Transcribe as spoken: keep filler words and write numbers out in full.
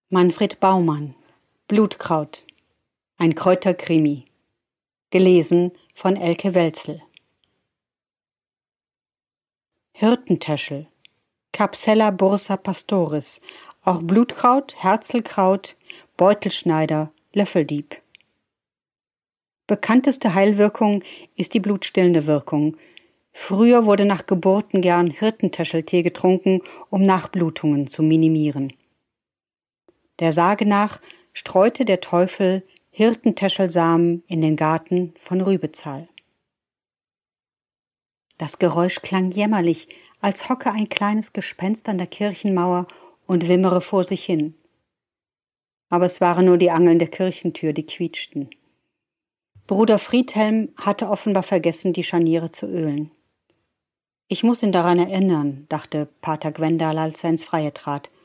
Manfred Baumann, Blutkraut, ein Kräuterkrimi, gelesen von Elke Welzel. Hirtentäschel, Capsella bursa pastoris, auch Blutkraut, Herzelkraut, Beutelschneider, Löffeldieb. Bekannteste Heilwirkung ist die blutstillende Wirkung. Früher wurde nach Geburten gern Hirtentäscheltee getrunken, um Nachblutungen zu minimieren. Der Sage nach streute der Teufel Hirtentäschelsamen in den Garten von Rübezahl. Das Geräusch klang jämmerlich, als hocke ein kleines Gespenst an der Kirchenmauer und wimmere vor sich hin. Aber es waren nur die Angeln der Kirchentür, die quietschten. Bruder Friedhelm hatte offenbar vergessen, die Scharniere zu ölen. »Ich muss ihn daran erinnern«, dachte Pater Gwendal, als er ins Freie trat.